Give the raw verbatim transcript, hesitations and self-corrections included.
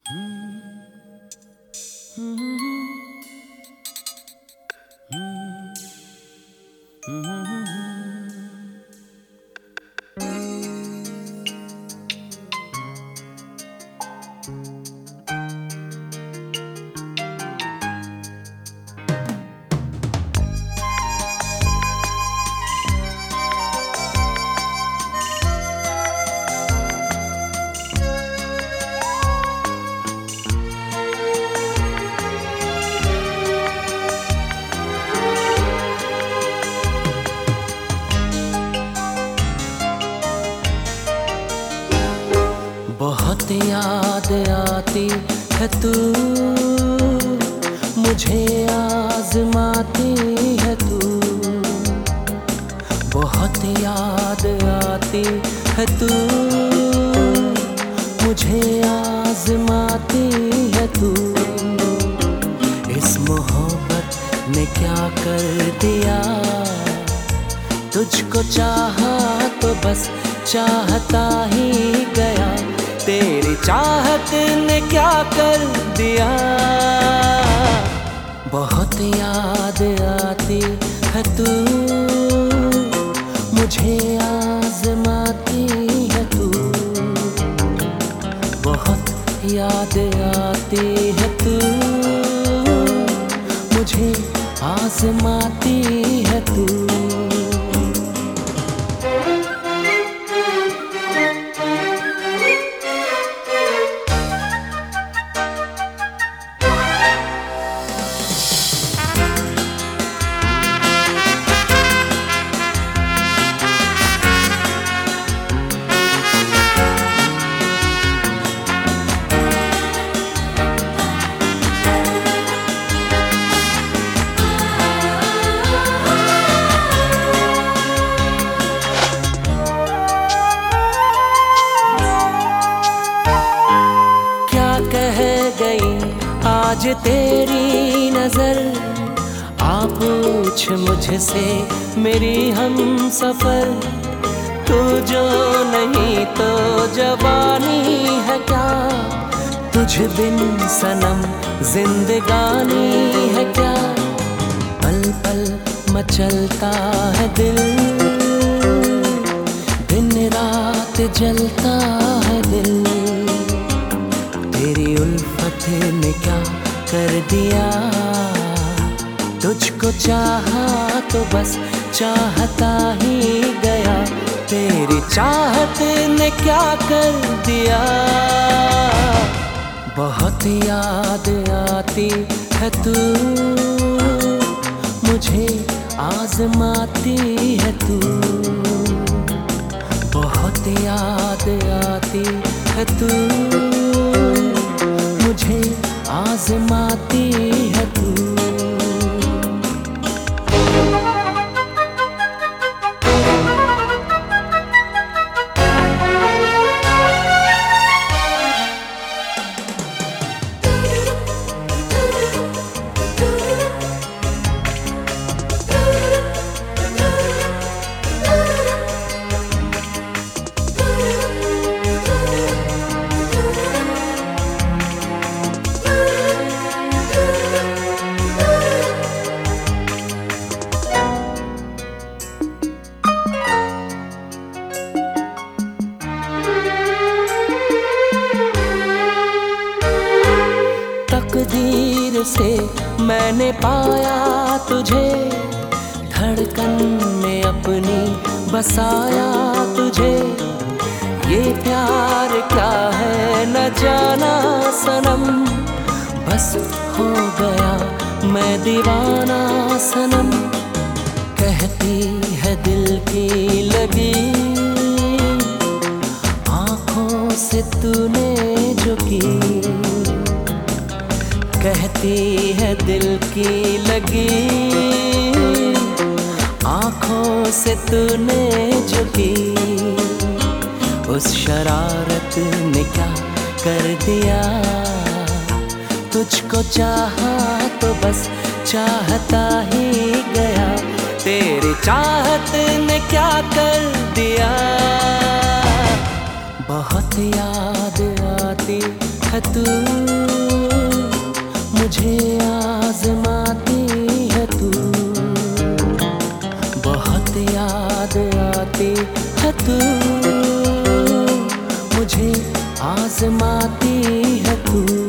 बहुत याद आती है तू, मुझे आजमाती है तू। बहुत याद आती है तू, मुझे आजमाती है तू। इस मोहब्बत ने क्या कर दिया, तुझको चाहा तो बस चाहता ही गया। तेरी चाहत ने क्या कर दिया। बहुत याद आती है तू, मुझे आजमाती है तू। बहुत याद आती है तू, मुझे आजमाती है तू। आज तेरी नजर आ पूछ मुझसे मेरी हम सफर। तू जो नहीं तो जवानी है क्या, तुझ बिन सनम जिंदगानी है क्या। पल पल मचलता है दिल, दिन रात जलता है दिल। तेरी उल्फत ने क्या कर दिया, तुझको चाहा तो बस चाहता ही गया। तेरी चाहत ने क्या कर दिया। बहुत याद आती है तू, मुझे आजमाती है तू। बहुत याद आती है तू, मुझे आजमाती है तू। तकदीर से मैंने पाया तुझे, धड़कन में अपनी बसाया तुझे। ये प्यार क्या है न जाना सनम, बस हो गया मैं दीवाना सनम। कहती है दिल की लगी आँखों से तूने जो की। कहती है दिल की लगी आँखों से तूने जो की। उस शरारत ने क्या कर दिया, तुझको चाहा तो बस चाहता ही गया। तेरी चाहत ने क्या कर दिया। बहुत याद आती है तू, मुझे आजमाती है तू, बहुत याद आती है तू, मुझे आजमाती है तू।